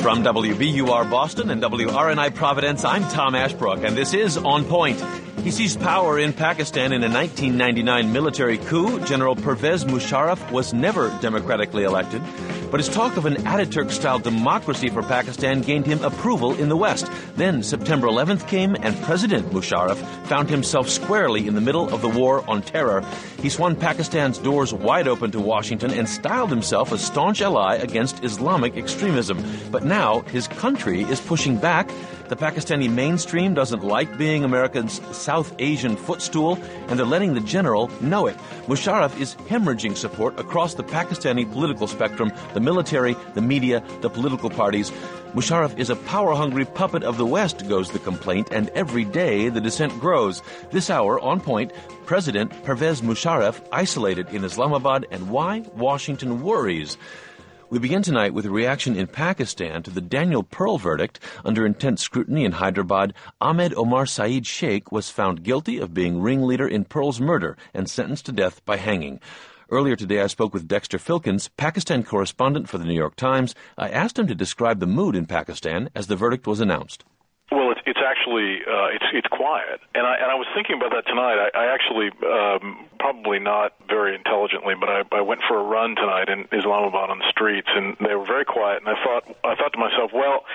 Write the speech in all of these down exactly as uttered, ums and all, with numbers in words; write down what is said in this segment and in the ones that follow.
From W B U R Boston and W R N I Providence, I'm Tom Ashbrook, and this is On Point. He seized power in Pakistan in a nineteen ninety-nine military coup. General Pervez Musharraf was never democratically elected, but his talk of an Ataturk-style democracy for Pakistan gained him approval in the West. Then September eleventh came, and President Musharraf found himself squarely in the middle of the war on terror. He swung Pakistan's doors wide open to Washington and styled himself a staunch ally against Islamic extremism. But now his country is pushing back. The Pakistani mainstream doesn't like being America's South Asian footstool, and they're letting the general know it. Musharraf is hemorrhaging support across the Pakistani political spectrum, the military, the media, the political parties. Musharraf is a power-hungry puppet of the West, goes the complaint, and every day the dissent grows. This hour, On Point, President Pervez Musharraf isolated in Islamabad, and why Washington worries. We begin tonight with a reaction in Pakistan to the Daniel Pearl verdict. Under intense scrutiny in Hyderabad, Ahmed Omar Saeed Sheikh was found guilty of being ringleader in Pearl's murder and sentenced to death by hanging. Earlier today, I spoke with Dexter Filkins, Pakistan correspondent for the New York Times. I asked him to describe the mood in Pakistan as the verdict was announced. Well, it's, it's actually uh, it's it's quiet, and I and I was thinking about that tonight. I, I actually um, probably not very intelligently, but I, I went for a run tonight in Islamabad on the streets, and they were very quiet. And I thought I thought to myself, well,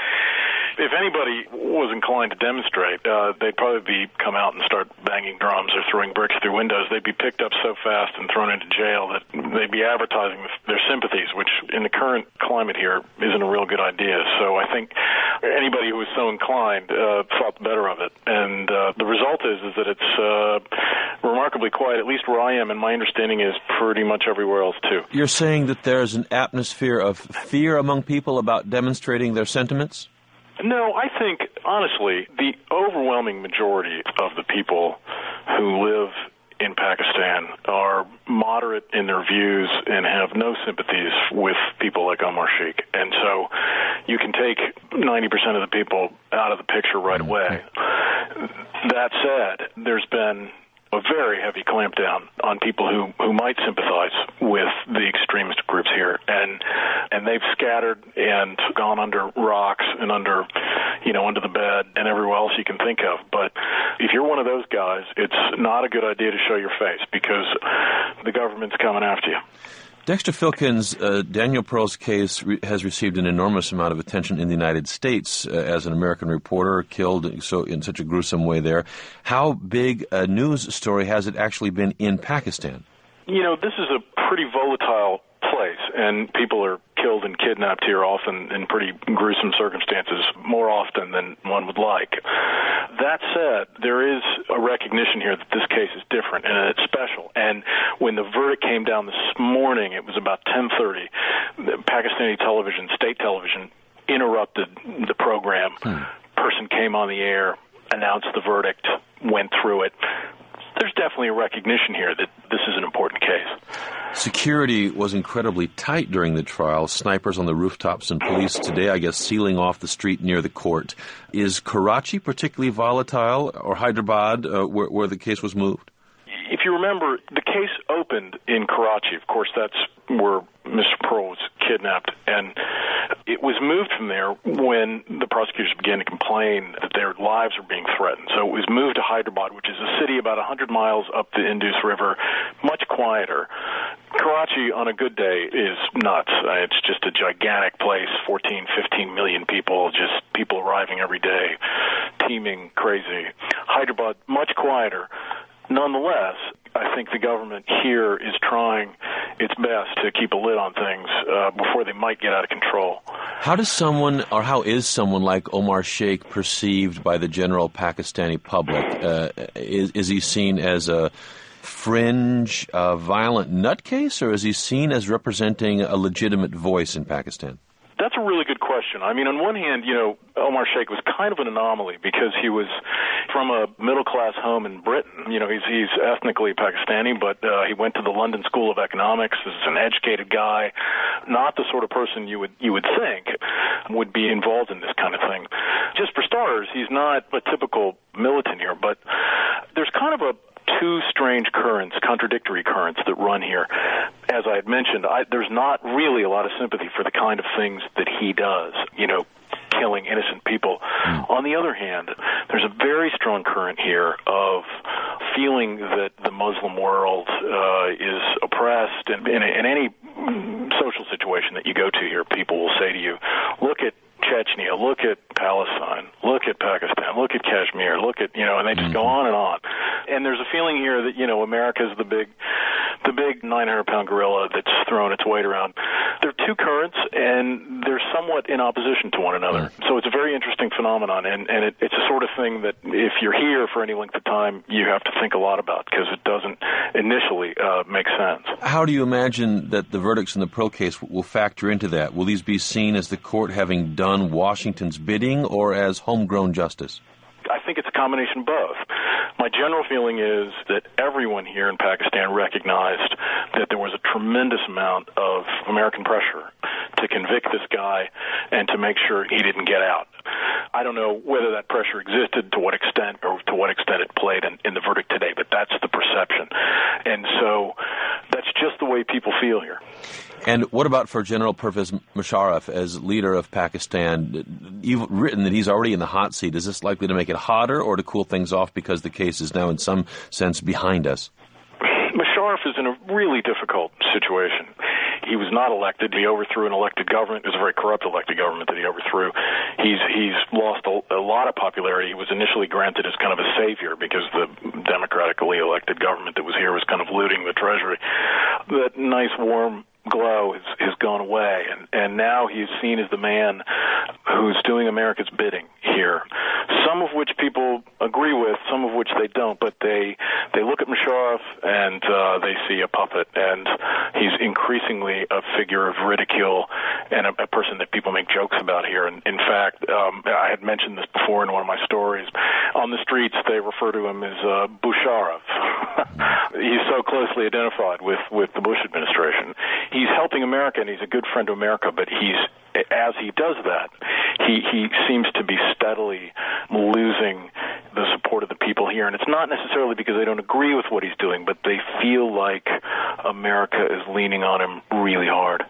if anybody was inclined to demonstrate, uh, they'd probably be come out and start banging drums or throwing bricks through windows. They'd be picked up so fast and thrown into jail that they'd be advertising their sympathies, which in the current climate here isn't a real good idea. So I think anybody who was so inclined uh, thought better of it. And uh, the result is is that it's uh, remarkably quiet, at least where I am, and my understanding is pretty much everywhere else, too. You're saying that there's an atmosphere of fear among people about demonstrating their sentiments? No, I think, honestly, the overwhelming majority of the people who live in Pakistan are moderate in their views and have no sympathies with people like Omar Sheikh. And so you can take ninety percent of the people out of the picture right away. That said, there's been a very heavy clampdown on people who, who might sympathize with the extremist groups here, and and they've scattered and gone under rocks and under, you know, under the bed and everywhere else you can think of. But if you're one of those guys, it's not a good idea to show your face because the government's coming after you. Dexter Filkins, uh, Daniel Pearl's case re- has received an enormous amount of attention in the United States uh, as an American reporter killed so in such a gruesome way there. How big a news story has it actually been in Pakistan? You know, this is a pretty volatile place, and people are killed and kidnapped here often in pretty gruesome circumstances, more often than one would like. That said, there is a recognition here that this case is different and it's special. And when the verdict came down this morning, it was about ten thirty, Pakistani television, state television, interrupted the program. Hmm. Person came on the air, announced the verdict, went through it. There's definitely a recognition here that this is an important case. Security was incredibly tight during the trial. Snipers on the rooftops and police today, I guess, sealing off the street near the court. Is Karachi particularly volatile, or Hyderabad, uh, where, where the case was moved? If you remember, the case opened in Karachi. Of course, that's where Mister Pearl was kidnapped, and it was moved from there when the prosecutors began to complain that their lives were being threatened. So it was moved to Hyderabad, which is a city about one hundred miles up the Indus River, much quieter. Karachi, on a good day, is nuts. Uh, it's just a gigantic place, fourteen, fifteen million people, just people arriving every day, teeming, crazy. Hyderabad, much quieter. Nonetheless, I think the government here is trying its best to keep a lid on things uh, before they might get out of control. How does someone, or how is someone like Omar Sheikh perceived by the general Pakistani public? Uh, is, is he seen as a fringe, uh, violent nutcase, or is he seen as representing a legitimate voice in Pakistan? That's a really good question. I mean, on one hand, you know, Omar Sheikh was kind of an anomaly because he was from a middle-class home in Britain. You know, he's he's ethnically Pakistani, but uh, he went to the London School of Economics. Is an educated guy, not the sort of person you would you would think would be involved in this kind of thing. Just for starters, he's not a typical militant here, but there's kind of a two strange currents, contradictory currents that run here. As I had mentioned, I, there's not really a lot of sympathy for the kind of things that he does. You know, killing innocent people. Mm. On the other hand, there's a very strong current here of feeling that the Muslim world uh, is oppressed, and in, in any social situation that you go to here, people will say to you, look at Chechnya, look at Palestine, look at Pakistan, look at Kashmir, look at, you know, and they just go on and on. And there's a feeling here that, you know, America's the big, the big nine hundred pound gorilla that's thrown its weight around. There are two currents, and they're somewhat in opposition to one another. So it's a very interesting phenomenon, and, and it, it's a sort of thing that if you're here for any length of time, you have to think a lot about, because it doesn't initially uh, make sense. How do you imagine that the verdicts in the Pearl case will factor into that? Will these be seen as the court having done Washington's bidding, or as homegrown justice? I think it's a combination of both. My general feeling is that everyone here in Pakistan recognized that there was a tremendous amount of American pressure to convict this guy and to make sure he didn't get out. I don't know whether that pressure existed, to what extent, or to what extent it played in, in the verdict today, but that's the perception. And so that's just the way people feel here. And what about for General Pervez Musharraf as leader of Pakistan? You've written that he's already in the hot seat. Is this likely to make it hotter or to cool things off because the case is now in some sense behind us? Musharraf is in a really difficult situation. He was not elected. He overthrew an elected government. It was a very corrupt elected government that he overthrew. He's he's lost a, a lot of popularity. He was initially granted as kind of a savior because the democratically elected government that was here was kind of looting the treasury. That nice, warm glow has, has gone away, and, and now he's seen as the man who's doing America's bidding here, some of which people agree with, some of which they don't, but they they look at Musharraf and uh, they see a puppet, and he's increasingly a figure of ridicule and a, a person that people make jokes about here. And in fact, um, I had mentioned this before in one of my stories. On the streets, they refer to him as uh, Busharraf. He's so closely identified with, with the Bush administration. He's helping America, and he's a good friend to America, but he's, as he does that, he, he seems to be steadily losing the support of the people here. And it's not necessarily because they don't agree with what he's doing, but they feel like America is leaning on him really hard.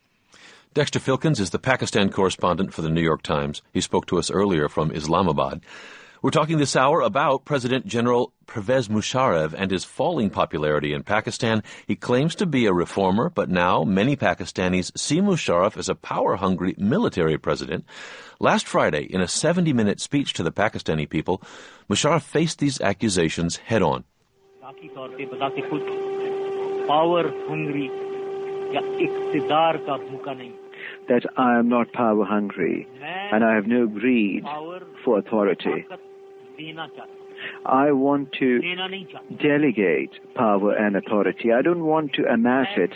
Dexter Filkins is the Pakistan correspondent for the New York Times. He spoke to us earlier from Islamabad. We're talking this hour about President General Pervez Musharraf and his falling popularity in Pakistan. He claims to be a reformer, but now many Pakistanis see Musharraf as a power-hungry military president. Last Friday, in a seventy-minute speech to the Pakistani people, Musharraf faced these accusations head-on. That I am not power-hungry, and I have no greed for authority. I want to delegate power and authority. I don't want to amass it.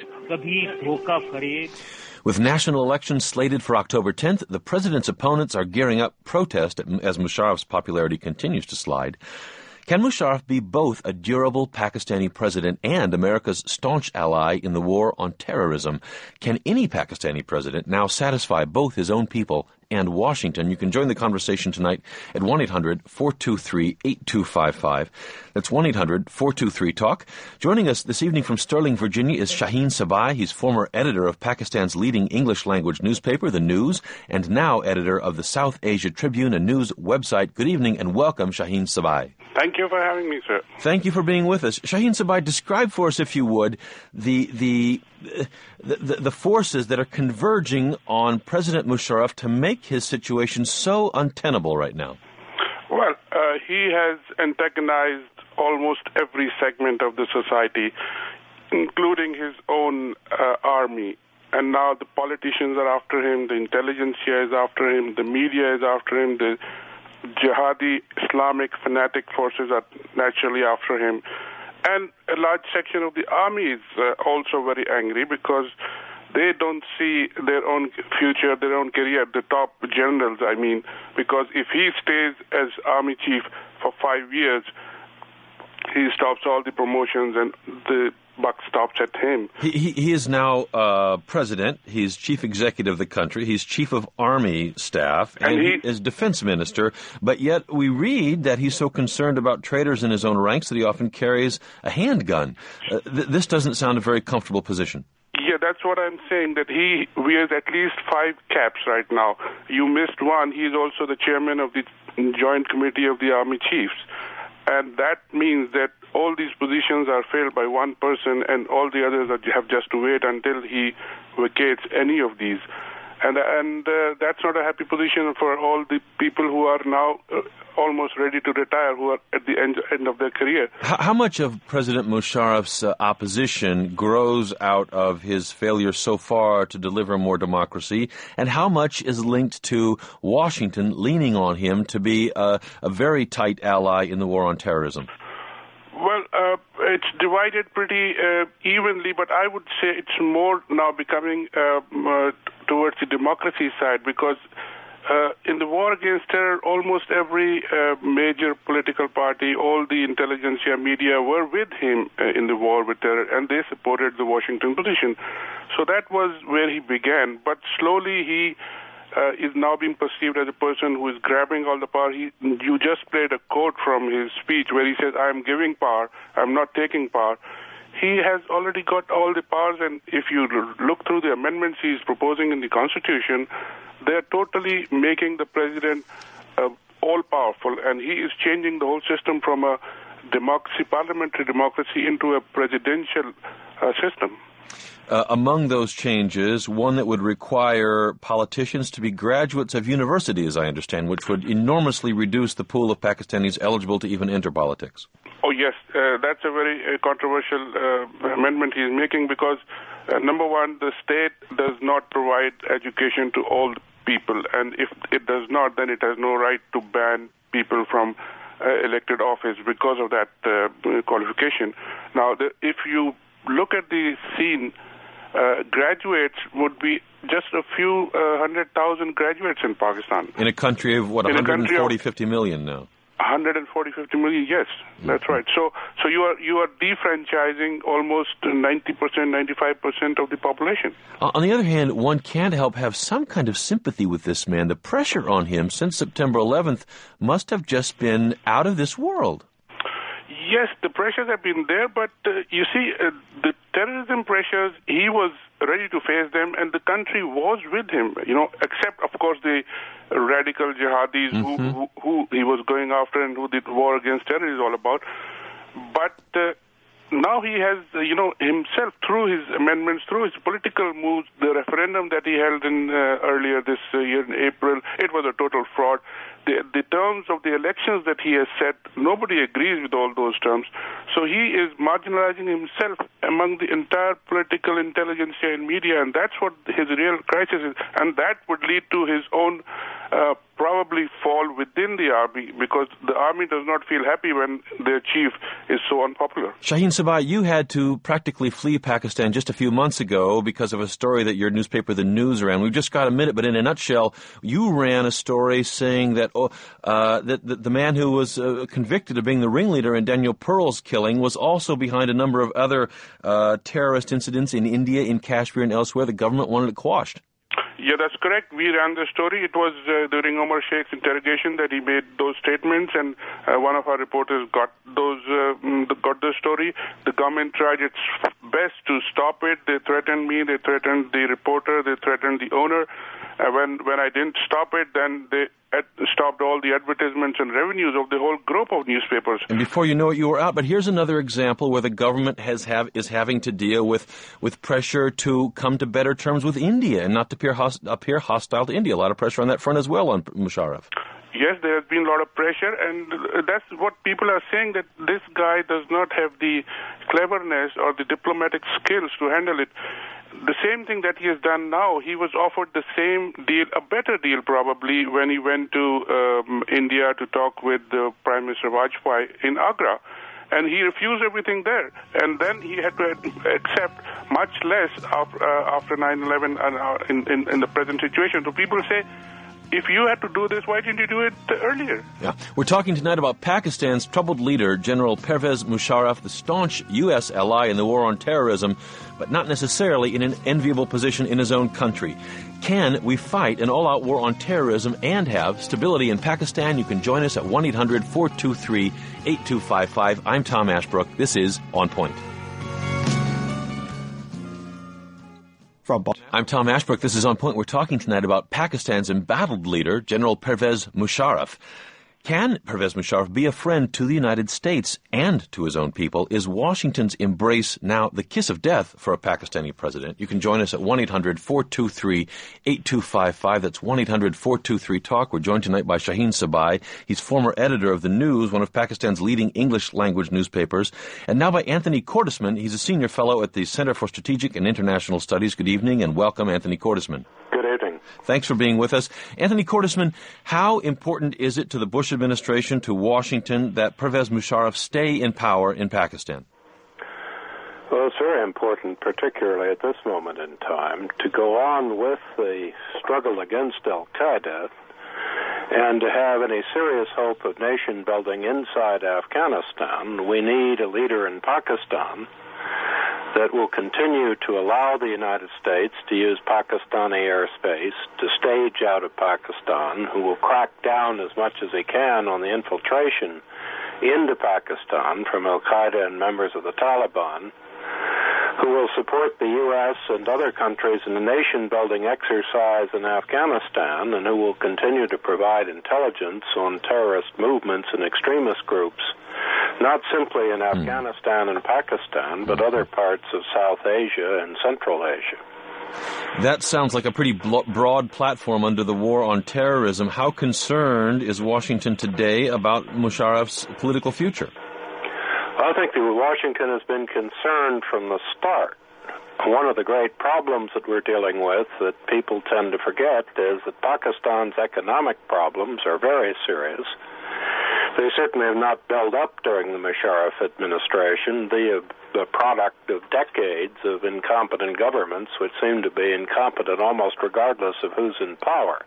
With national elections slated for October tenth, the president's opponents are gearing up protest as Musharraf's popularity continues to slide. Can Musharraf be both a durable Pakistani president and America's staunch ally in the war on terrorism? Can any Pakistani president now satisfy both his own people and Washington? You can join the conversation tonight at one eight hundred four two three eight two five five. That's one eight hundred four two three talk. Joining us this evening from Sterling, Virginia is Shaheen Sabai. He's former editor of Pakistan's leading English-language newspaper, The News, and now editor of the South Asia Tribune, a news website. Good evening and welcome, Shaheen Sabai. Thank you for having me, sir. Thank you for being with us. Shaheen Sabai, describe for us, if you would, the the the, the forces that are converging on President Musharraf to make his situation so untenable right now. Well, uh, he has antagonized almost every segment of the society, including his own uh, army. And now the politicians are after him, the intelligentsia is after him, the media is after him, the jihadi Islamic fanatic forces are naturally after him. And a large section of the army is uh, also very angry because they don't see their own future, their own career, the top generals, I mean, because if he stays as army chief for five years, he stops all the promotions and the buck stops at him. He, he, he is now uh, president. He's chief executive of the country. He's chief of army staff, and, and he, he is defense minister. But yet we read that he's so concerned about traitors in his own ranks that he often carries a handgun. Uh, th- this doesn't sound a very comfortable position. Yeah, that's that's what I'm saying, that he wears at least five caps right now. You missed one. He's also the chairman of the Joint Committee of the Army Chiefs. And that means that all these positions are filled by one person, and all the others are, have just to wait until he vacates any of these. And and uh, that's not a happy position for all the people who are now uh, almost ready to retire, who are at the end, end of their career. How, how much of President Musharraf's uh, opposition grows out of his failure so far to deliver more democracy, and how much is linked to Washington leaning on him to be a, a very tight ally in the war on terrorism? Well, uh, it's divided pretty uh, evenly, but I would say it's more now becoming uh, uh, towards the democracy side, because uh, in the war against terror, almost every uh, major political party, all the intelligentsia media were with him uh, in the war with terror, and they supported the Washington position. So that was where he began, but slowly he Uh, is now being perceived as a person who is grabbing all the power. He, you just played a quote from his speech where he says, I'm giving power, I'm not taking power. He has already got all the powers, and if you look through the amendments he's proposing in the Constitution, they're totally making the president uh, all-powerful, and he is changing the whole system from a democracy, parliamentary democracy, into a presidential uh, system. Uh, among those changes, one that would require politicians to be graduates of university, as I understand, which would enormously reduce the pool of Pakistanis eligible to even enter politics. Oh, yes. Uh, that's a very uh, controversial uh, amendment he's making, because, uh, number one, the state does not provide education to all people, and if it does not, then it has no right to ban people from uh, elected office because of that uh, qualification. Now, the, if you look at the scene, Uh, graduates would be just a few uh, hundred thousand graduates in Pakistan. In a country of, what, one hundred forty, fifty million now? one hundred forty, fifty million, yes, that's right. So so you are you are defranchising almost ninety percent, ninety-five percent of the population. Uh, on the other hand, one can't help have some kind of sympathy with this man. The pressure on him since September eleventh must have just been out of this world. Yes, the pressures have been there, but uh, you see, uh, the terrorism pressures, he was ready to face them, and the country was with him, you know, except, of course, the radical jihadis mm-hmm. who, who, who he was going after and who the war against terror is all about. But uh, now he has, uh, you know, himself, through his amendments, through his political moves, the referendum that he held in uh, earlier this uh, year in April, it was a total fraud. The, the terms of the elections that he has set, nobody agrees with all those terms. So he is marginalizing himself among the entire political intelligentsia and media, and that's what his real crisis is. And that would lead to his own uh, probably fall within the army, because the army does not feel happy when their chief is so unpopular. Shaheen Sabai, you had to practically flee Pakistan just a few months ago because of a story that your newspaper, The News, ran. We've just got a minute, but in a nutshell, you ran a story saying that Oh, uh, that, that the man who was uh, convicted of being the ringleader in Daniel Pearl's killing was also behind a number of other uh, terrorist incidents in India, in Kashmir, and elsewhere. The government wanted it quashed. Yeah, that's correct. We ran the story. It was uh, during Omar Sheikh's interrogation that he made those statements, and uh, one of our reporters got those uh, got the story. The government tried its best to stop it. They threatened me. They threatened the reporter. They threatened the owner. Uh, when when I didn't stop it, then they At, stopped all the advertisements and revenues of the whole group of newspapers. And before you know it, you were out. But here's another example where the government has have is having to deal with with pressure to come to better terms with India and not to appear, host, appear hostile to India. A lot of pressure on that front as well on Musharraf. Yes, there has been a lot of pressure, and that's what people are saying, that this guy does not have the cleverness or the diplomatic skills to handle it. The same thing that he has done now, he was offered the same deal, a better deal probably, when he went to um, India to talk with the Prime Minister Vajpayee in Agra. And he refused everything there. And then he had to accept much less after, uh, after nine eleven and, uh, in, in, in the present situation. So people say, if you had to do this, why didn't you do it earlier? Yeah, we're talking tonight about Pakistan's troubled leader, General Pervez Musharraf, the staunch U S ally in the war on terrorism, but not necessarily in an enviable position in his own country. Can we fight an all-out war on terrorism and have stability in Pakistan? You can join us at one eight hundred four two three eight two five five. I'm Tom Ashbrook. This is On Point. from Boston. I'm Tom Ashbrook. This is On Point. We're talking tonight about Pakistan's embattled leader, General Pervez Musharraf. Can Pervez Musharraf be a friend to the United States and to his own people? Is Washington's embrace now the kiss of death for a Pakistani president? You can join us at one eight hundred four two three eight two five five. That's one eight hundred four two three talk. We're joined tonight by Shaheen Sabai. He's former editor of The News, one of Pakistan's leading English-language newspapers. And now by Anthony Cordesman. He's a senior fellow at the Center for Strategic and International Studies. Good evening and welcome, Anthony Cordesman. Good evening. Thanks for being with us. Anthony Cordesman, how important is it to the Bush administration, to Washington, that Pervez Musharraf stay in power in Pakistan? Well, it's very important, particularly at this moment in time, to go on with the struggle against al-Qaeda and to have any serious hope of nation-building inside Afghanistan. We need a leader in Pakistan that will continue to allow the United States to use Pakistani airspace to stage out of Pakistan, who will crack down as much as he can on the infiltration into Pakistan from al-Qaeda and members of the Taliban, who will support the U S and other countries in the nation-building exercise in Afghanistan, and who will continue to provide intelligence on terrorist movements and extremist groups, not simply in mm. Afghanistan and Pakistan, but other parts of South Asia and Central Asia. That sounds like a pretty broad platform under the war on terrorism. How concerned is Washington today about Musharraf's political future? I think that Washington has been concerned from the start. One of the great problems that we're dealing with that people tend to forget is that Pakistan's economic problems are very serious. They certainly have not built up during the Musharraf administration, the, the product of decades of incompetent governments, which seem to be incompetent almost regardless of who's in power.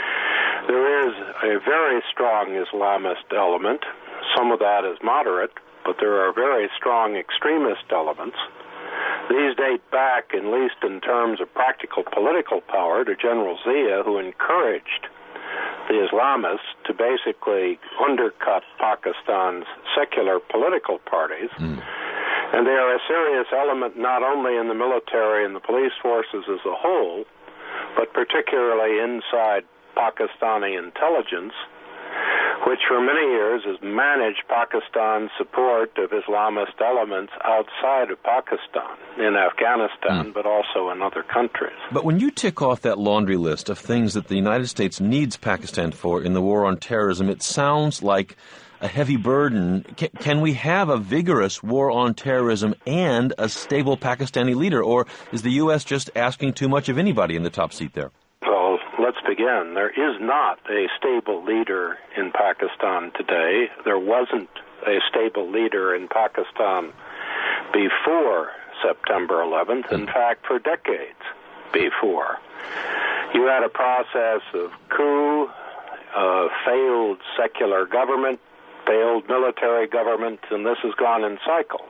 There is a very strong Islamist element. Some of that is moderate, but there are very strong extremist elements. These date back, at least in terms of practical political power, to General Zia, who encouraged the Islamists to basically undercut Pakistan's secular political parties. Mm. And they are a serious element not only in the military and the police forces as a whole, but particularly inside Pakistani intelligence, which for many years has managed Pakistan's support of Islamist elements outside of Pakistan, in Afghanistan, mm. but also in other countries. But when you tick off that laundry list of things that the United States needs Pakistan for in the war on terrorism, it sounds like a heavy burden. Can, can we have a vigorous war on terrorism and a stable Pakistani leader, or is the U S just asking too much of anybody in the top seat there? Well, let's begin. There is not a stable leader in Pakistan today. There wasn't a stable leader in Pakistan before September eleventh, in fact, for decades before. You had a process of coup, uh, failed secular government, failed military government, and this has gone in cycles.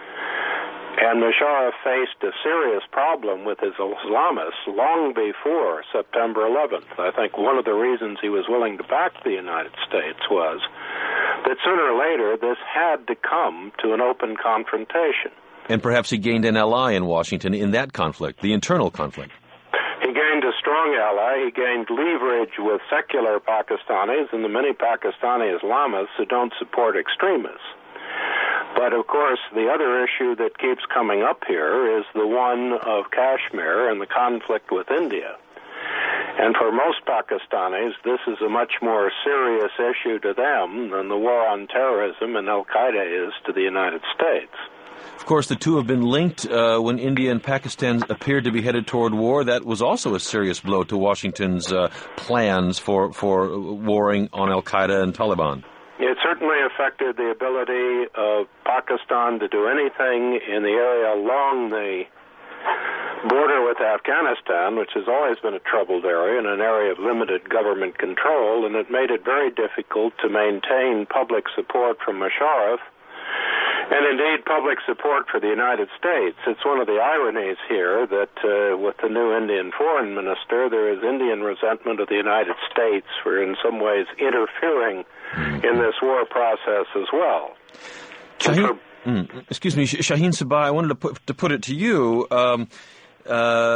And Musharraf faced a serious problem with his Islamists long before September eleventh. I think one of the reasons he was willing to back the United States was that sooner or later this had to come to an open confrontation. And perhaps he gained an ally in Washington in that conflict, the internal conflict. He gained a strong ally. He gained leverage with secular Pakistanis and the many Pakistani Islamists who don't support extremists. But, of course, the other issue that keeps coming up here is the one of Kashmir and the conflict with India. And for most Pakistanis, this is a much more serious issue to them than the war on terrorism and al-Qaeda is to the United States. Of course, the two have been linked uh, when India and Pakistan appeared to be headed toward war. That was also a serious blow to Washington's uh, plans for, for warring on al-Qaeda and Taliban. It certainly affected the ability of Pakistan to do anything in the area along the border with Afghanistan, which has always been a troubled area and an area of limited government control, and it made it very difficult to maintain public support from Musharraf and indeed public support for the United States. It's one of the ironies here that uh, with the new Indian foreign minister, there is Indian resentment of the United States for in some ways interfering in this war process as well. Shaheen, mm, excuse me, Shaheen Sabai, I wanted to put, to put it to you. Um, uh,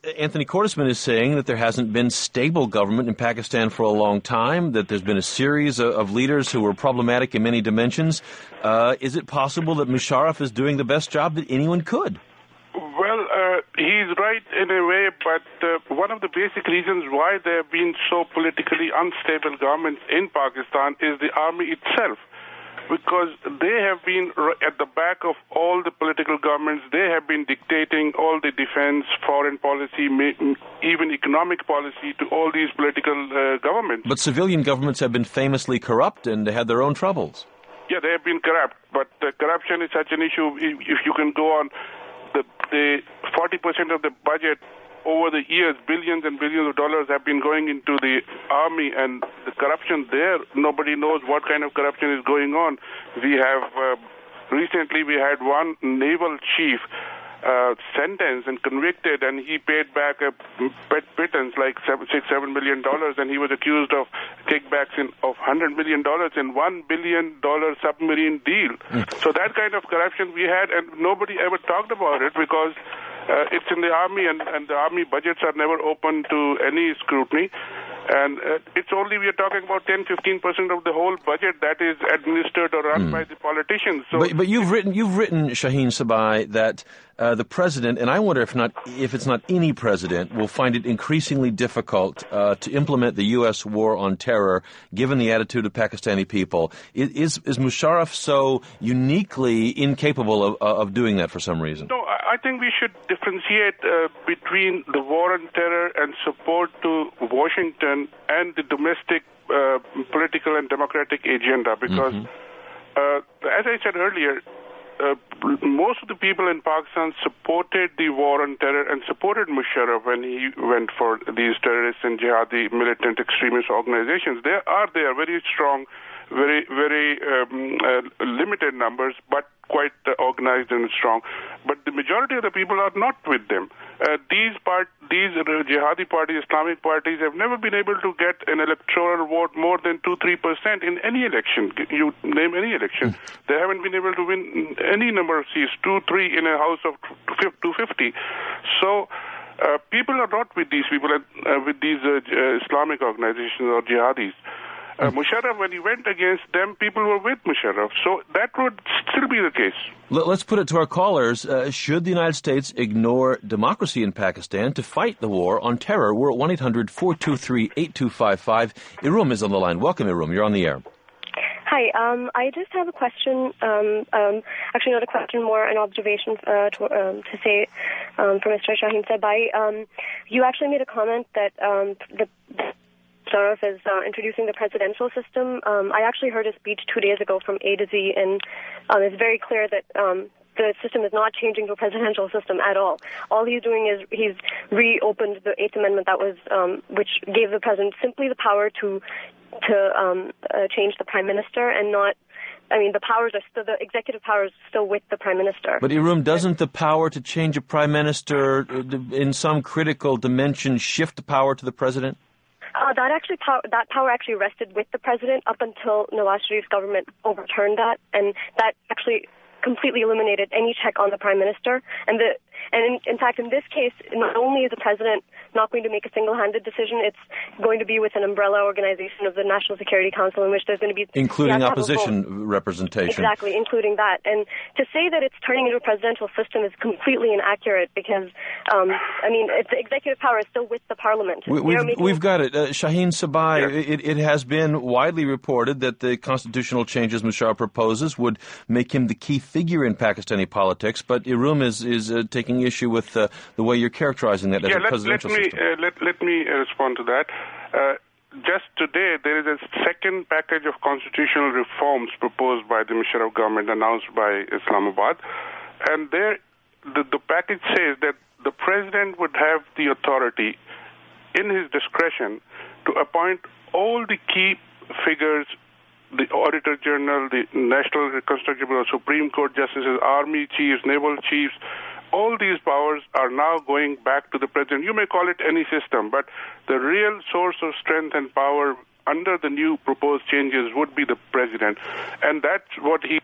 Anthony Cordesman is saying that there hasn't been stable government in Pakistan for a long time, that there's been a series of, of leaders who were problematic in many dimensions. Uh, is it possible that Musharraf is doing the best job that anyone could? Well, uh, he's right in a way, but uh, one of the basic reasons why there have been so politically unstable governments in Pakistan is the army itself. Because they have been at the back of all the political governments. They have been dictating all the defense, foreign policy, even economic policy to all these political uh, governments. But civilian governments have been famously corrupt and had their own troubles. Yeah, they have been corrupt. But uh, corruption is such an issue. If you can go on, the, the forty percent of the budget over the years, billions and billions of dollars have been going into the army, and the corruption there, nobody knows what kind of corruption is going on. We have, uh, recently we had one naval chief uh, sentenced and convicted, and he paid back a pet pittance like seven, six, seven million dollars, and he was accused of kickbacks in, of one hundred million dollars in one billion dollar submarine deal. Mm. So that kind of corruption we had, and nobody ever talked about it because Uh, it's in the army, and, and the army budgets are never open to any scrutiny. And uh, it's only, we are talking about ten to fifteen percent of the whole budget that is administered or run mm. by the politicians. So but, but you've written, you've written, Shaheen Sabai, that uh, the president, and I wonder if not, if it's not any president, will find it increasingly difficult uh, to implement the U S war on terror, given the attitude of Pakistani people. Is, is Musharraf so uniquely incapable of, of doing that for some reason? No, I think we should differentiate uh, between the war on terror and support to Washington and the domestic uh, political and democratic agenda, because mm-hmm. uh, as I said earlier, uh, most of the people in Pakistan supported the war on terror and supported Musharraf when he went for these terrorist and jihadi militant extremist organizations. They are they are very strong, very very um, uh, limited numbers, but quite uh, organized and strong. But the majority of the people are not with them. Uh, these part, these uh, jihadi parties, Islamic parties, have never been able to get an electoral vote more than two, three percent in any election. You name any election, mm. they haven't been able to win any number of seats, two, three in a house of two fifty. So. Uh, people are not with these people, uh, with these uh, Islamic organizations or jihadis. Uh, Musharraf, when he went against them, people were with Musharraf. So that would still be the case. Let's put it to our callers. Uh, should the United States ignore democracy in Pakistan to fight the war on terror? We're at one eight hundred four two three eight two five five. Irum is on the line. Welcome, Irum. You're on the air. Hi, um, I just have a question, um, um, actually not a question, more an observation uh, to, um, to say um, for Mister Shaheen Sabai. Um, you actually made a comment that um, the, the Musharraf is uh, introducing the presidential system. Um, I actually heard a speech two days ago from A to Z, and um, it's very clear that um, the system is not changing to a presidential system at all. All he's doing is he's reopened the Eighth Amendment that was, um, which gave the president simply the power to to um, uh, change the prime minister, and not, I mean, the powers are still, the executive powers are still with the prime minister. But Irum, doesn't the power to change a prime minister in some critical dimension shift the power to the president? Uh, that actually, pow- that power actually rested with the president up until Nawaz Sharif's government overturned that, and that actually completely eliminated any check on the prime minister. And the and in, in fact, in this case, not only is the president not going to make a single-handed decision, it's going to be with an umbrella organization of the National Security Council, in which there's going to be including opposition representation. Exactly, including that. And to say that it's turning into a presidential system is completely inaccurate, because um, I mean, it's, the executive power is still with the parliament. We, we've, making... we've got it, uh, Shaheen Sabai. Yeah. It, it has been widely reported that the constitutional changes Musharraf proposes would make him the key figure in Pakistani politics, but Irum is is uh, taking issue with uh, the way you're characterizing that as yeah, a presidential let me, system. Uh, let, let me uh, respond to that. Uh, just today, there is a second package of constitutional reforms proposed by the Musharraf government, announced by Islamabad. And there, the, the package says that the president would have the authority, in his discretion, to appoint all the key figures, the Auditor General, the National Reconstruction Bureau, Supreme Court justices, army chiefs, naval chiefs. All these powers are now going back to the president. You may call it any system, but the real source of strength and power under the new proposed changes would be the president. And that's what he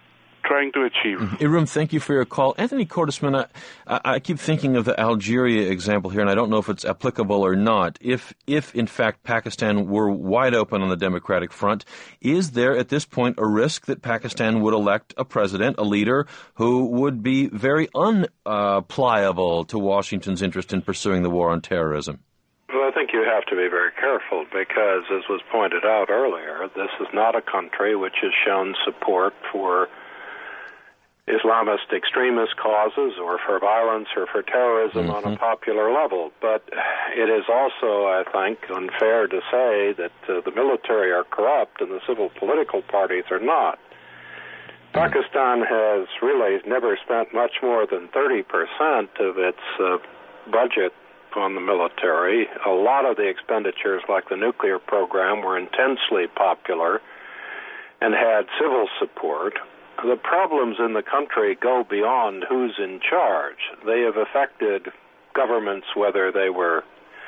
trying to achieve. Irum, thank you for your call. Anthony Cordesman, I, I keep thinking of the Algeria example here, and I don't know if it's applicable or not. If, if in fact, Pakistan were wide open on the democratic front, is there at this point a risk that Pakistan would elect a president, a leader, who would be very unpliable uh, to Washington's interest in pursuing the war on terrorism? Well, I think you have to be very careful because, as was pointed out earlier, this is not a country which has shown support for Islamist extremist causes or for violence or for terrorism mm-hmm. on a popular level. But it is also, I think, unfair to say that uh, the military are corrupt and the civil political parties are not. Mm-hmm. Pakistan has really never spent much more than thirty percent of its uh, budget on the military. A lot of the expenditures, like the nuclear program, were intensely popular and had civil support. The problems in the country go beyond who's in charge. They have affected governments, whether they were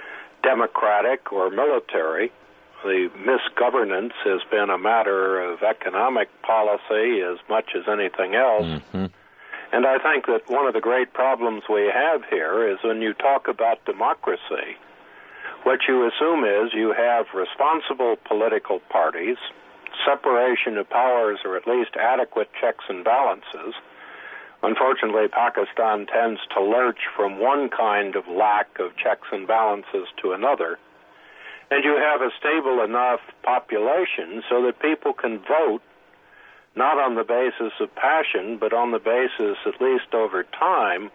democratic or military. The misgovernance has been a matter of economic policy as much as anything else. Mm-hmm. And I think that one of the great problems we have here is when you talk about democracy, what you assume is you have responsible political parties, separation of powers, or at least adequate checks and balances. Unfortunately, Pakistan tends to lurch from one kind of lack of checks and balances to another. And you have a stable enough population so that people can vote not on the basis of passion, but on the basis, at least over time,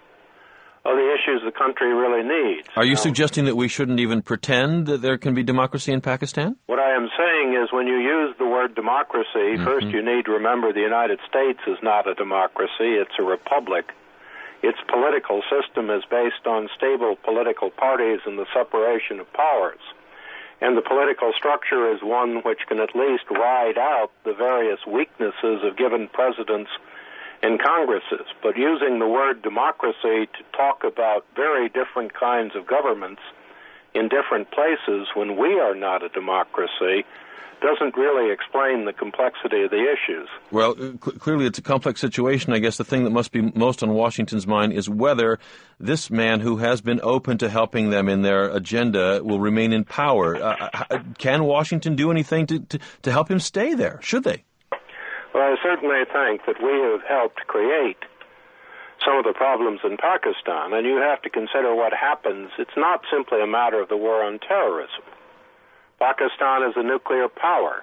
of the issues the country really needs. Are you now, suggesting that we shouldn't even pretend that there can be democracy in Pakistan? What I am saying is when you use the word democracy, mm-hmm. first you need to remember the United States is not a democracy, it's a republic. Its political system is based on stable political parties and the separation of powers. And the political structure is one which can at least ride out the various weaknesses of given presidents and Congresses. But using the word democracy to talk about very different kinds of governments in different places when we are not a democracy doesn't really explain the complexity of the issues. Well, cl- clearly it's a complex situation. I guess the thing that must be most on Washington's mind is whether this man who has been open to helping them in their agenda will remain in power. Uh, can Washington do anything to, to, to help him stay there? Should they? Well, I certainly think that we have helped create some of the problems in Pakistan, and you have to consider what happens. It's not simply a matter of the war on terrorism. Pakistan is a nuclear power.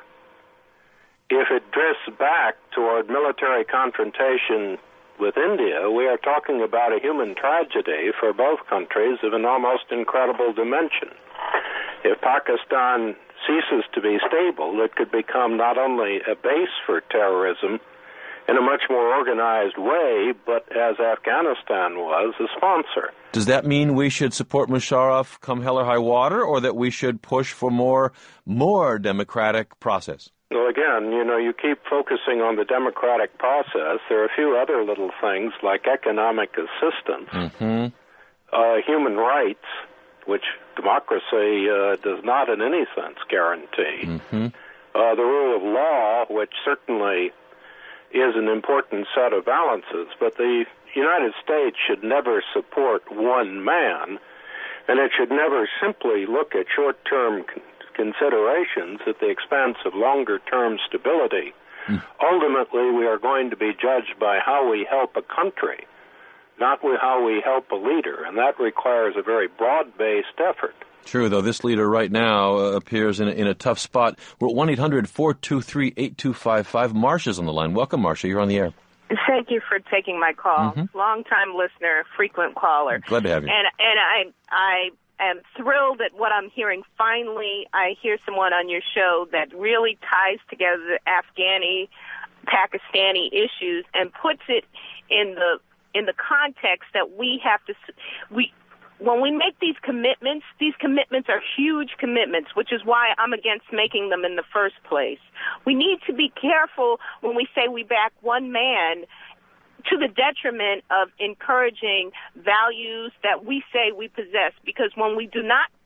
If it drifts back toward military confrontation with India, we are talking about a human tragedy for both countries of an almost incredible dimension. If Pakistan ceases to be stable, it could become not only a base for terrorism in a much more organized way, but as Afghanistan was, a sponsor. Does that mean we should support Musharraf come hell or high water, or that we should push for more, more democratic process? Well, again, you know, you keep focusing on the democratic process. There are a few other little things like economic assistance, mm-hmm. uh, human rights, which democracy uh, does not in any sense guarantee, mm-hmm. uh, the rule of law, which certainly is an important set of balances, but the United States should never support one man, and it should never simply look at short-term con- considerations at the expense of longer-term stability. Mm. Ultimately, we are going to be judged by how we help a country, not with how we help a leader, and that requires a very broad-based effort. True, though this leader right now uh, appears in a, in a tough spot. We're at one eight hundred four two three eight two five five. Marsha's on the line. Welcome, Marsha. You're on the air. Thank you for taking my call. Mm-hmm. Long-time listener, frequent caller. Glad to have you. And and I I am thrilled at what I'm hearing. Finally, I hear someone on your show that really ties together the Afghani, Pakistani issues and puts it in the in the context that we have to we. When we make these commitments, these commitments are huge commitments, which is why I'm against making them in the first place. We need to be careful when we say we back one man to the detriment of encouraging values that we say we possess, because when we do not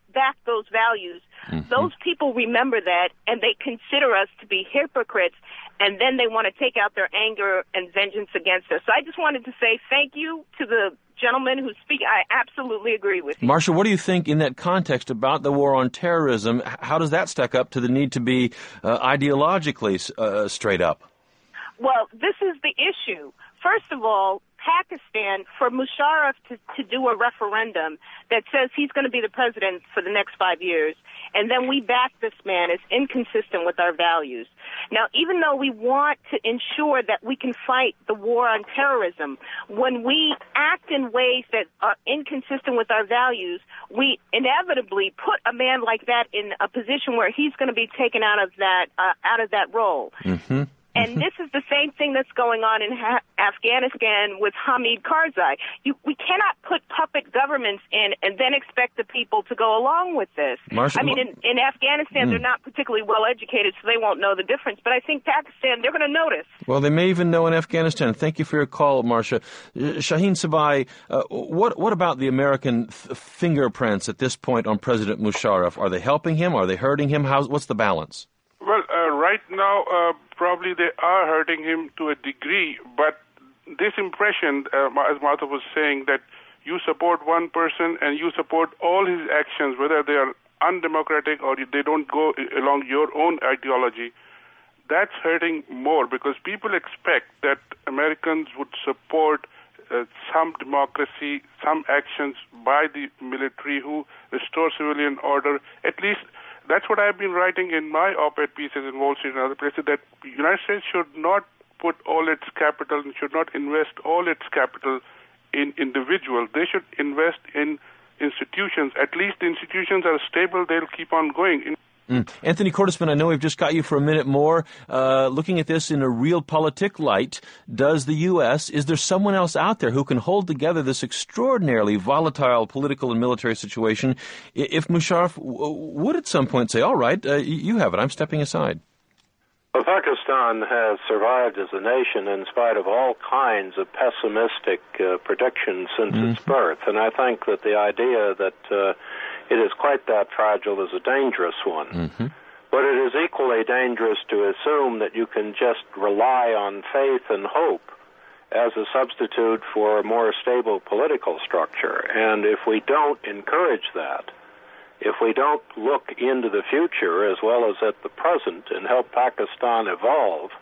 back those values, mm-hmm. those people remember that, and they consider us to be hypocrites, and then they want to take out their anger and vengeance against us. So I just wanted to say thank you to the gentleman who speak. I absolutely agree with you. Marcia, what do you think in that context about the war on terrorism? How does that stack up to the need to be uh, ideologically uh, straight up? Well, this is the issue. First of all, Pakistan, for Musharraf to, to do a referendum that says he's going to be the president for the next five years, and then we back this man, is inconsistent with our values. Now, even though we want to ensure that we can fight the war on terrorism, when we act in ways that are inconsistent with our values, we inevitably put a man like that in a position where he's going to be taken out of that uh, out of that role. Mm-hmm. And this is the same thing that's going on in ha- Afghanistan with Hamid Karzai. You, we cannot put puppet governments in and then expect the people to go along with this. Marcia, I mean, in, in Afghanistan, mm. they're not particularly well educated, so they won't know the difference. But I think Pakistan, they're going to notice. Well, they may even know in Afghanistan. Thank you for your call, Marcia. Uh, Shaheen Sabai, uh, what what about the American th- fingerprints at this point on President Musharraf? Are they helping him? Are they hurting him? How's, what's the balance? Well, uh, right now, uh, probably they are hurting him to a degree, but this impression, uh, as Martha was saying, that you support one person and you support all his actions, whether they are undemocratic or they don't go along your own ideology, that's hurting more because people expect that Americans would support uh, some democracy, some actions by the military who restore civilian order, at least. That's what I've been writing in my op-ed pieces in Wall Street and other places, that the United States should not put all its capital and should not invest all its capital in individuals. They should invest in institutions. At least the institutions are stable. They'll keep on going. In- Mm. Anthony Cordesman, I know we've just got you for a minute more. Uh, looking at this in a realpolitik light, does the U S, is there someone else out there who can hold together this extraordinarily volatile political and military situation if Musharraf w- would at some point say, all right, uh, you have it, I'm stepping aside? Well, Pakistan has survived as a nation in spite of all kinds of pessimistic uh, predictions since mm-hmm. its birth, and I think that the idea that uh, it is quite that fragile is a dangerous one. Mm-hmm. But it is equally dangerous to assume that you can just rely on faith and hope as a substitute for a more stable political structure. And if we don't encourage that, if we don't look into the future as well as at the present and help Pakistan evolve,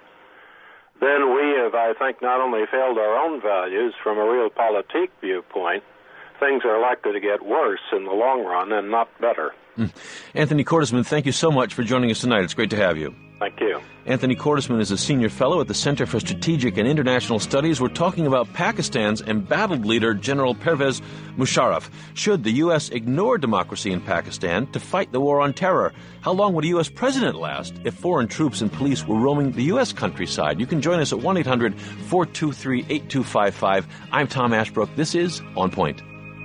then we have, I think, not only failed our own values from a realpolitik viewpoint, things are likely to get worse in the long run and not better. Mm. Anthony Cordesman, thank you so much for joining us tonight. It's great to have you. Thank you. Anthony Cordesman is a senior fellow at the Center for Strategic and International Studies. We're talking about Pakistan's embattled leader, General Pervez Musharraf. Should the U S ignore democracy in Pakistan to fight the war on terror? How long would a U S president last if foreign troops and police were roaming the U S countryside? You can join us at one eight hundred four two three eight two five five. I'm Tom Ashbrook. This is On Point.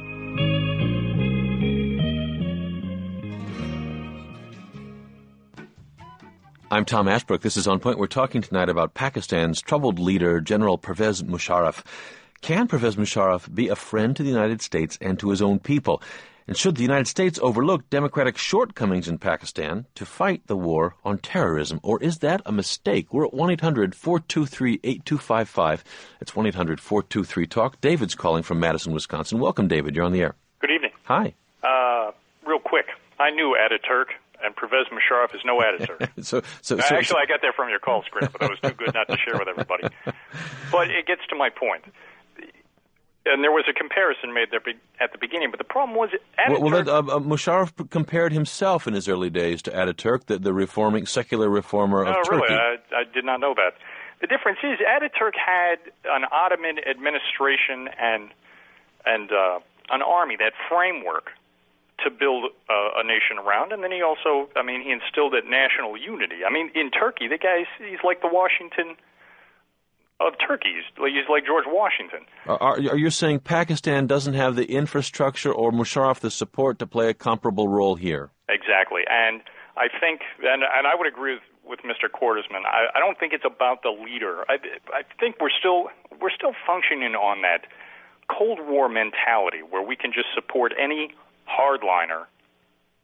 I'm Tom Ashbrook. This is On Point. We're talking tonight about Pakistan's troubled leader, General Pervez Musharraf. Can Pervez Musharraf be a friend to the United States and to his own people? And should the United States overlook democratic shortcomings in Pakistan to fight the war on terrorism? Or is that a mistake? We're at one eight hundred four two three eight two five five. It's one eight hundred four two three talk. David's calling from Madison, Wisconsin. Welcome, David. You're on the air. Good evening. Hi. Uh, real quick, I knew Ataturk, and Pervez Musharraf is no Ataturk. so, so, so, Actually, so, I got that from your call script, but that was too good not to share with everybody. But it gets to my point. And there was a comparison made there at the beginning, but the problem was Ataturk... Well, well uh, uh, Musharraf compared himself in his early days to Ataturk, the, the reforming, secular reformer of no, Turkey. really, I, I did not know that. The difference is Ataturk had an Ottoman administration and and uh, an army, that framework to build uh, a nation around, and then he also, I mean, he instilled that national unity. I mean, in Turkey, the guy's he's like the Washington of Turkey. He's, he's like George Washington. Are, are you saying Pakistan doesn't have the infrastructure or Musharraf the support to play a comparable role here? Exactly, and I think, and, and I would agree with, with Mister Cordesman. I, I don't think it's about the leader. I, I think we're still we're still functioning on that Cold War mentality where we can just support any hardliner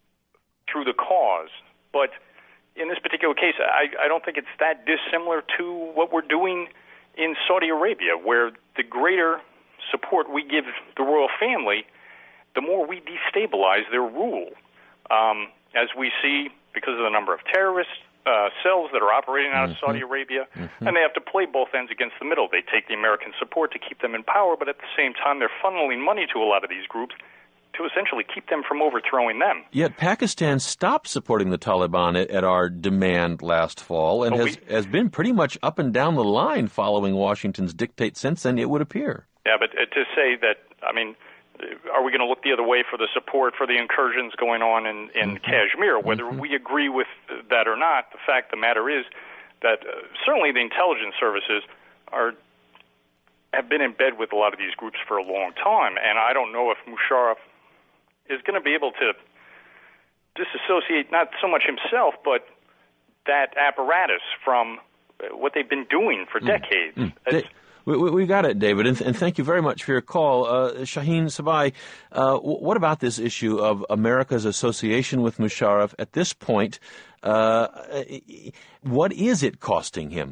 through the cause. But in this particular case, I, I don't think it's that dissimilar to what we're doing in Saudi Arabia, where the greater support we give the royal family, the more we destabilize their rule. Um, as we see, because of the number of terrorist uh, cells that are operating out of mm-hmm. Saudi Arabia, mm-hmm. and they have to play both ends against the middle. They take the American support to keep them in power, but at the same time, they're funneling money to a lot of these groups to essentially keep them from overthrowing them. Yet Pakistan stopped supporting the Taliban at, at our demand last fall and But has, we, has been pretty much up and down the line following Washington's dictate since then, it would appear. Yeah, but uh, to say that, I mean, are we going to look the other way for the support for the incursions going on in, in mm-hmm. Kashmir? Whether mm-hmm. we agree with that or not, the fact of the matter is that uh, certainly the intelligence services are have been in bed with a lot of these groups for a long time, and I don't know if Musharraf is going to be able to disassociate not so much himself, but that apparatus from what they've been doing for decades. Mm. Mm. We, we, we got it, David, and, th- and thank you very much for your call. Uh, Shaheen Sabai, uh, w- what about this issue of America's association with Musharraf at this point? Uh, what is it costing him?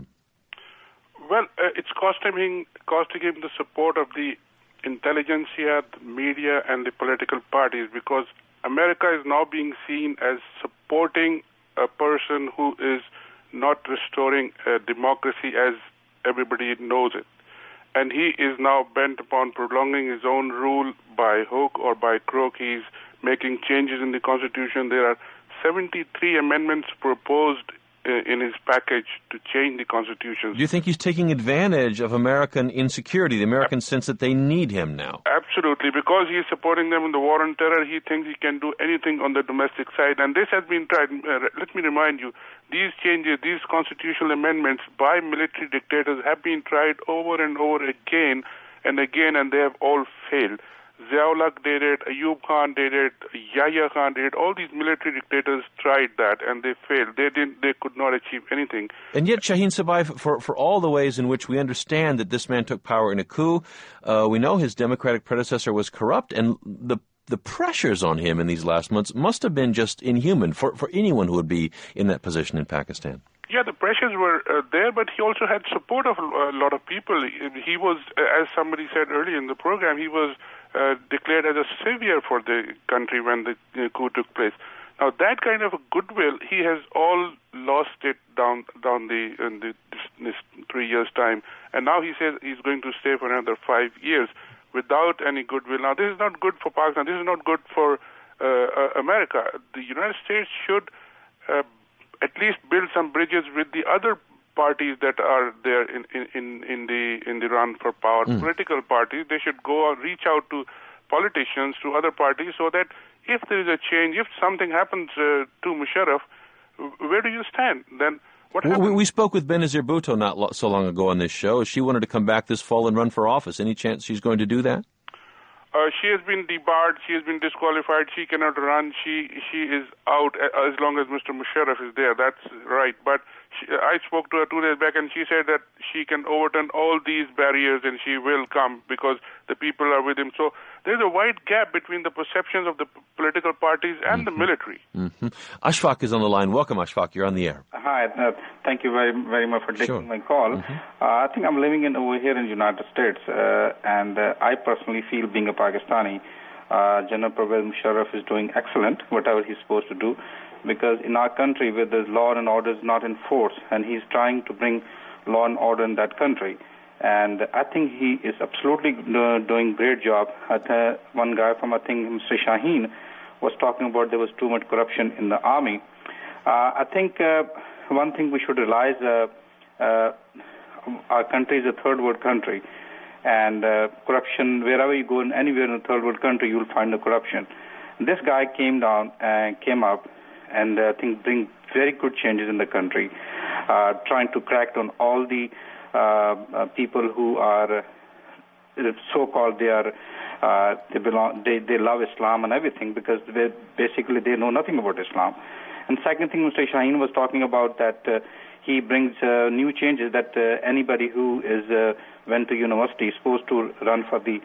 Well, uh, it's costing him, costing him the support of the intelligentsia, the media, and the political parties, because America is now being seen as supporting a person who is not restoring uh, democracy as everybody knows it. And he is now bent upon prolonging his own rule by hook or by crook. He's making changes in the Constitution. There are seventy-three amendments proposed uh, in his package to change the Constitution. Do you think he's taking advantage of American insecurity, the American sense that they need him now? Absolutely. Because he's supporting them in the war on terror, he thinks he can do anything on the domestic side. And this has been tried. Uh, let me remind you, these changes, these constitutional amendments by military dictators have been tried over and over again and again, and they have all failed. Ziaul-Haq did it, Ayub Khan did it, Yahya Khan did it. All these military dictators tried that, and they failed. They didn't. They could not achieve anything. And yet, Shaheen Sabai, for, for all the ways in which we understand that this man took power in a coup, uh, we know his Democratic predecessor was corrupt, and the the pressures on him in these last months must have been just inhuman for, for anyone who would be in that position in Pakistan. Yeah, the pressures were uh, there, but he also had support of a lot of people. He was, as somebody said earlier in the program, he was uh, declared as a savior for the country when the uh, coup took place. Now, that kind of a goodwill, he has all lost it down down the in the, this, this three years' time. And now he says he's going to stay for another five years without any goodwill. Now, this is not good for Pakistan. This is not good for uh, America. The United States should uh, at least build some bridges with the other parties that are there in, in, in the in the run for power, mm. political parties. They should go out, reach out to politicians, to other parties, so that if there is a change, if something happens uh, to Musharraf, where do you stand? Then what happens? We, we spoke with Benazir Bhutto not lo- so long ago on this show. She wanted to come back this fall and run for office. Any chance she's going to do that? Uh, she has been debarred. She has been disqualified. She cannot run. She she is out as long as Mister Musharraf is there. That's right. But she, I spoke to her two days back, and she said that she can overturn all these barriers, and she will come because the people are with him. So there's a wide gap between the perceptions of the p- political parties and mm-hmm. the military. Mm-hmm. Ashfaq is on the line. Welcome, Ashfaq. You're on the air. Hi. Uh, thank you very very much for taking sure. my call. Mm-hmm. Uh, I think I'm living in over here in the United States, uh, and uh, I personally feel, being a Pakistani, uh, General Pervez Musharraf is doing excellent, whatever he's supposed to do, because in our country where there's law and order is not enforced, and he's trying to bring law and order in that country. And I think he is absolutely do, doing great job. Uh, one guy from, I think, Mister Shaheen was talking about there was too much corruption in the army. Uh, I think uh, one thing we should realize, uh, uh, our country is a third world country, and uh, corruption, wherever you go in anywhere in a third world country, you'll find the corruption. This guy came down and came up and uh, I think bring very good changes in the country, uh, trying to crack down all the uh, uh, people who are uh, so-called they are uh, they belong they they love Islam and everything, because they basically they know nothing about Islam. And second thing, Mister Shaheen was talking about that uh, he brings uh, new changes that uh, anybody who is uh, went to university is supposed to run for the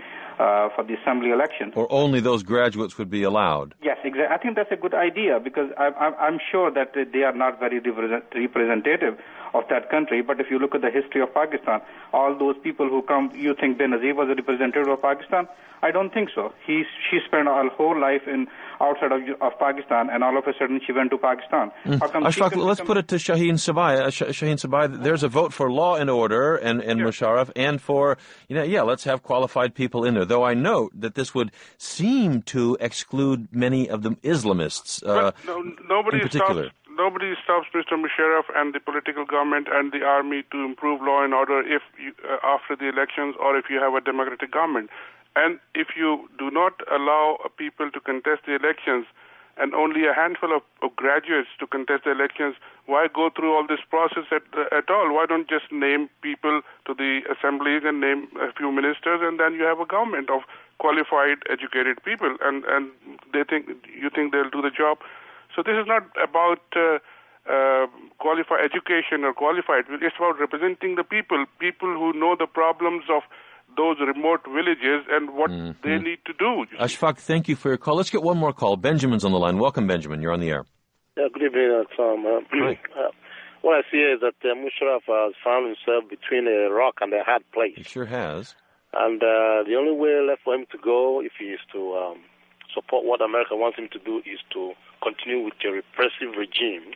uh, for the assembly election. Or only those graduates would be allowed. Yes, exactly. I think that's a good idea because I, I, I'm sure that they are not very representative of that country. But if you look at the history of Pakistan, all those people who come, you think Benazir was a representative of Pakistan? I don't think so. He she spent her whole life in outside of, of Pakistan, and all of a sudden she went to Pakistan. Mm. Ashfaq, let's put it to Shaheen Sabai. Uh, Sh- Shaheen Sabai, there's a vote for law and order and, and yes. Musharraf, and for, you know, yeah, let's have qualified people in there. Though I note that this would seem to exclude many of the Islamists uh, no, nobody in particular. Stops. Nobody stops Mister Musharraf and the political government and the army to improve law and order if you, uh, after the elections or if you have a democratic government. And if you do not allow people to contest the elections and only a handful of, of graduates to contest the elections, why go through all this process at, uh, at all? Why don't just name people to the assemblies and name a few ministers, and then you have a government of qualified, educated people, and, and they think you think they'll do the job. So this is not about uh, uh, qualified education or qualified. It's about representing the people, people who know the problems of those remote villages and what mm-hmm. they need to do. Ashfaq, thank you for your call. Let's get one more call. Benjamin's on the line. Welcome, Benjamin. You're on the air. Yeah, good evening, uh, Tom. Uh, Hi. uh, what I see is that uh, Musharraf has found himself between a rock and a hard place. He sure has. And uh, the only way left for him to go, if he is to um, support what America wants him to do, is to continue with a repressive regime.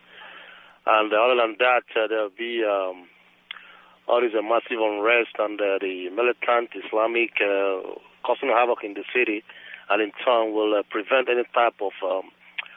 And uh, other than that, uh, there'll be um, all this uh, massive unrest and uh, the militant Islamic uh, causing havoc in the city, and in turn will uh, prevent any type of um,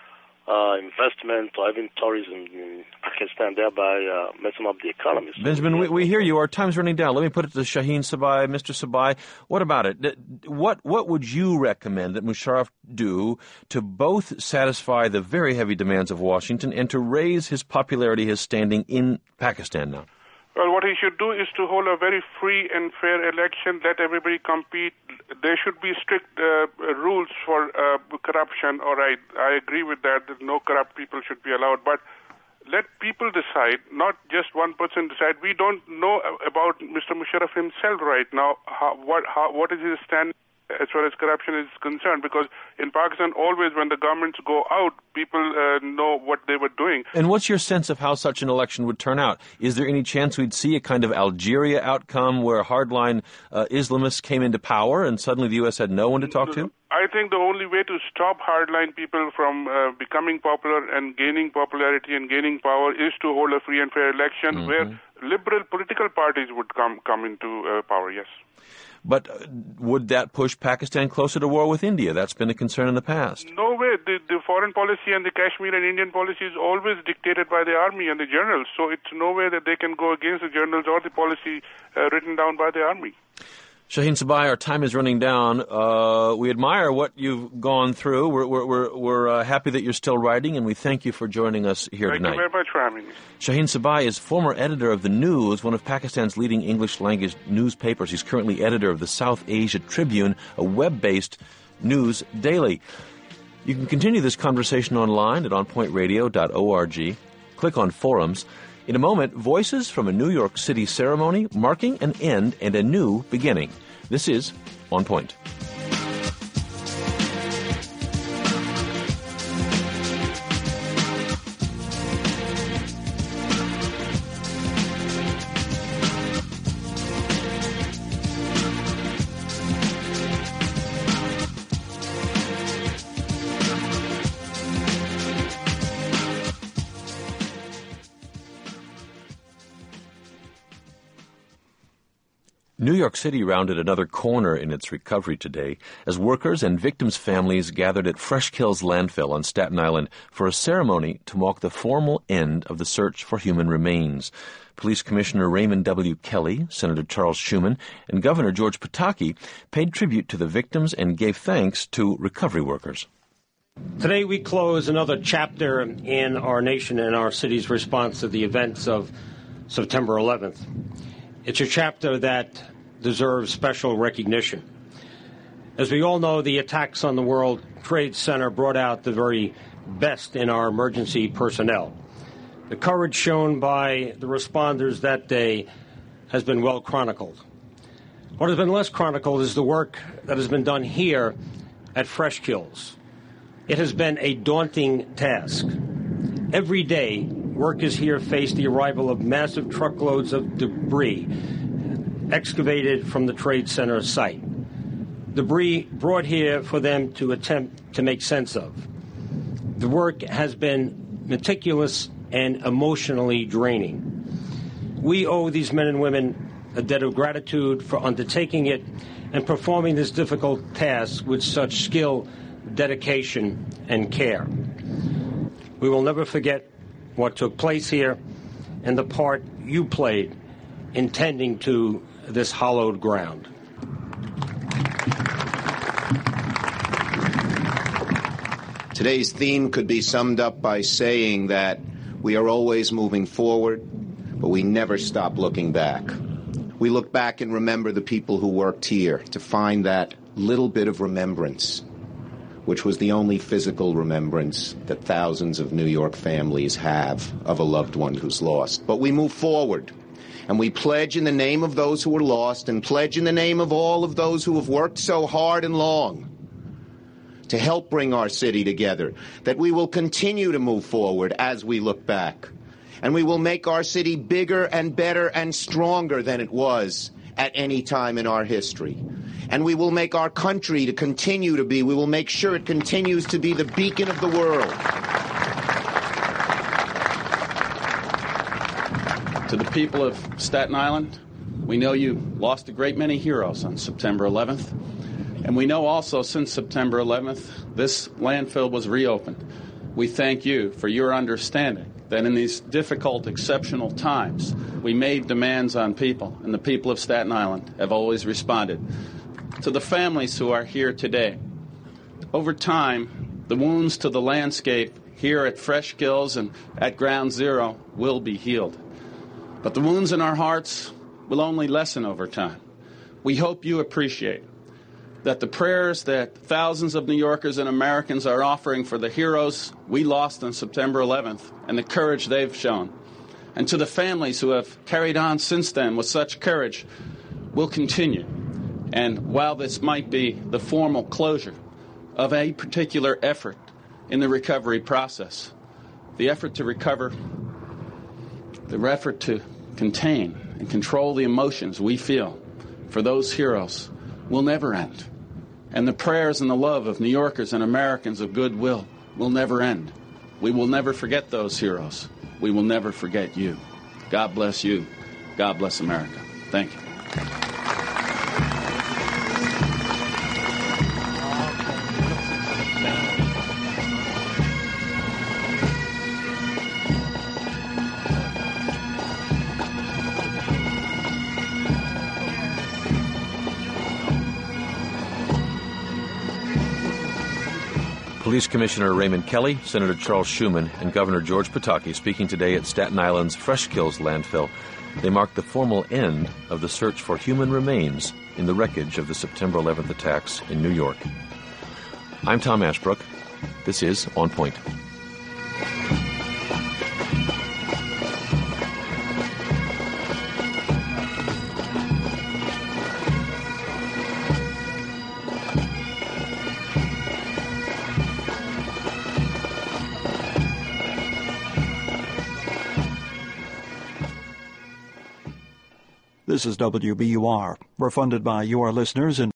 uh, investment or even tourism in Pakistan, thereby uh, messing up the economy. So Benjamin, we, we hear you. Our time's running down. Let me put it to Shaheen Sabai. Mister Sabai, what about it? What what would you recommend that Musharraf do to both satisfy the very heavy demands of Washington and to raise his popularity, his standing in Pakistan now? Well, what he should do is to hold a very free and fair election, let everybody compete. There should be strict uh, rules for uh, corruption, all right. I agree with that, that no corrupt people should be allowed, but let people decide, not just one person decide. We don't know about Mister Musharraf himself right now, how, what, how, what is his stand as far as corruption is concerned, because in Pakistan, always when the governments go out, people uh, know what they were doing. And what's your sense of how such an election would turn out? Is there any chance we'd see a kind of Algeria outcome where hardline uh, Islamists came into power and suddenly the U S had no one to talk to? I think the only way to stop hardline people from uh, becoming popular and gaining popularity and gaining power is to hold a free and fair election mm-hmm. where liberal political parties would come, come into uh, power, yes. But uh, would that push Pakistan closer to war with India? That's been a concern in the past. No way. The, the foreign policy and the Kashmir and Indian policy is always dictated by the army and the generals. So it's no way that they can go against the generals or the policy uh, written down by the army. Shaheen Sabai, our time is running down. Uh, we admire what you've gone through. We're we're we're, we're uh, happy that you're still writing, and we thank you for joining us here thank tonight. Thank you very much for having me. Shaheen Sabai is former editor of The News, one of Pakistan's leading English-language newspapers. He's currently editor of the South Asia Tribune, a web-based news daily. You can continue this conversation online at on point radio dot org. Click on Forums. In a moment, voices from a New York City ceremony marking an end and a new beginning. This is On Point. New York City rounded another corner in its recovery today as workers and victims' families gathered at Fresh Kills landfill on Staten Island for a ceremony to mark the formal end of the search for human remains. Police Commissioner Raymond W. Kelly, Senator Charles Schuman, and Governor George Pataki paid tribute to the victims and gave thanks to recovery workers. Today we close another chapter in our nation and our city's response to the events of September eleventh. It's a chapter that deserves special recognition. As we all know, the attacks on the World Trade Center brought out the very best in our emergency personnel. The courage shown by the responders that day has been well chronicled. What has been less chronicled is the work that has been done here at Fresh Kills. It has been a daunting task. Every day, workers here face the arrival of massive truckloads of debris excavated from the Trade Center site. Debris brought here for them to attempt to make sense of. The work has been meticulous and emotionally draining. We owe these men and women a debt of gratitude for undertaking it and performing this difficult task with such skill, dedication, and care. We will never forget what took place here and the part you played in tending to this hallowed ground. Today's theme could be summed up by saying that we are always moving forward, but we never stop looking back. We look back and remember the people who worked here to find that little bit of remembrance, which was the only physical remembrance that thousands of New York families have of a loved one who's lost. But we move forward, and we pledge in the name of those who were lost and pledge in the name of all of those who have worked so hard and long to help bring our city together, that we will continue to move forward as we look back. And we will make our city bigger and better and stronger than it was at any time in our history. And we will make our country to continue to be, we will make sure it continues to be the beacon of the world. To the people of Staten Island, we know you lost a great many heroes on September eleventh. And we know also since September eleventh, this landfill was reopened. We thank you for your understanding that in these difficult, exceptional times, we made demands on people, and the people of Staten Island have always responded. To the families who are here today, over time, the wounds to the landscape here at Fresh Kills and at Ground Zero will be healed. But the wounds in our hearts will only lessen over time. We hope you appreciate that the prayers that thousands of New Yorkers and Americans are offering for the heroes we lost on September eleventh and the courage they've shown, and to the families who have carried on since then with such courage, will continue. And while this might be the formal closure of a particular effort in the recovery process, the effort to recover, the effort to contain and control the emotions we feel for those heroes will never end. And the prayers and the love of New Yorkers and Americans of goodwill will never end. We will never forget those heroes. We will never forget you. God bless you. God bless America. Thank you. Police Commissioner Raymond Kelly, Senator Charles Schuman, and Governor George Pataki speaking today at Staten Island's Fresh Kills landfill. They mark the formal end of the search for human remains in the wreckage of the September eleventh attacks in New York. I'm Tom Ashbrook. This is On Point. This is W B U R. We're funded by your listeners and